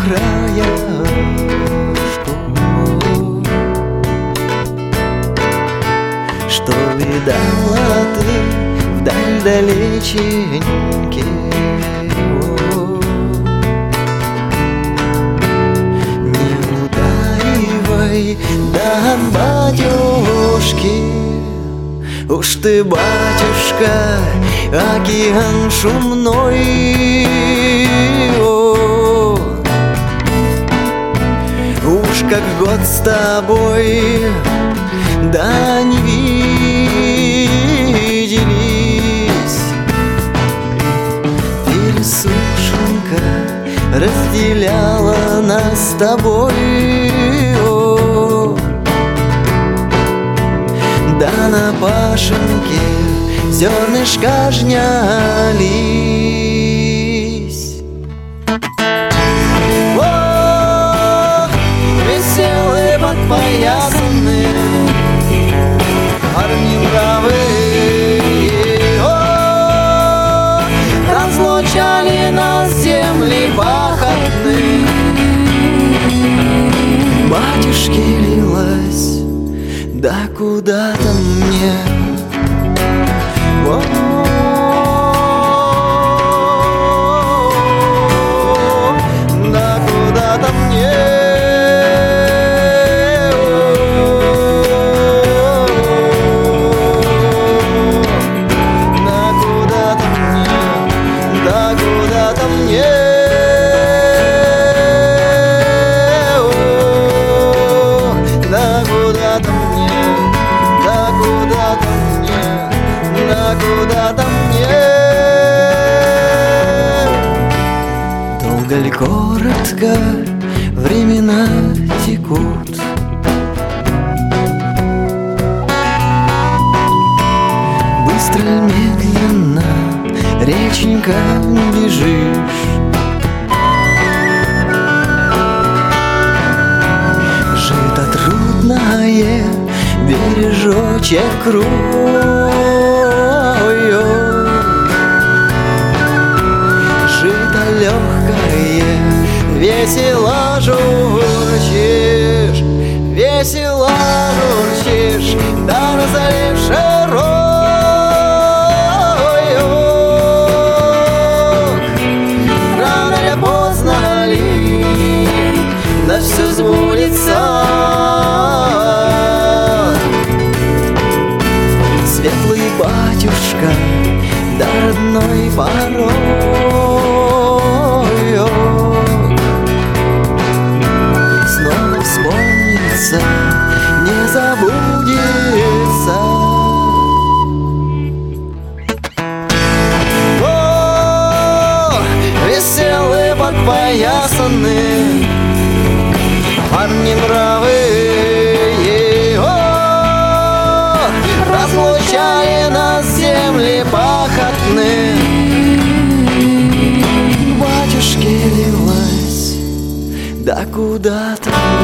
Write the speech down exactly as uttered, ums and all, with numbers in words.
краешку, что видала ты вдаль далеченьке. Не утаивай, да от батюшки, уж ты, батюшка, океан шумной. О, уж как год с тобой, да не виделись. Пересушенка разделяла нас с тобой. О, да на пашенке зернышка жнялись. О, веселые подпоясаны парни бравые, о, разлучали нас земли пахотные. Батюшки лилась, да куда-то мне. О, да куда-то мне. Да куда-то мне, да куда-то мне. Да куда-то мне, да куда-то мне, да куда-то мне. Долго ли, коротко времена текут, быстро ли, медленно, реченька, бежишь. Жито трудное бережочек крою, жито легкое весело журчишь, весело журчишь, да разоливший рою. Рано ли, поздно ли, да все сбудется. Светлый батюшка, да родной порою снова вспомнится, не забудется. О, веселые подпоясаны парни бравые, о, разлучали нас земли пахотные. Батюшки лилась, да куда-то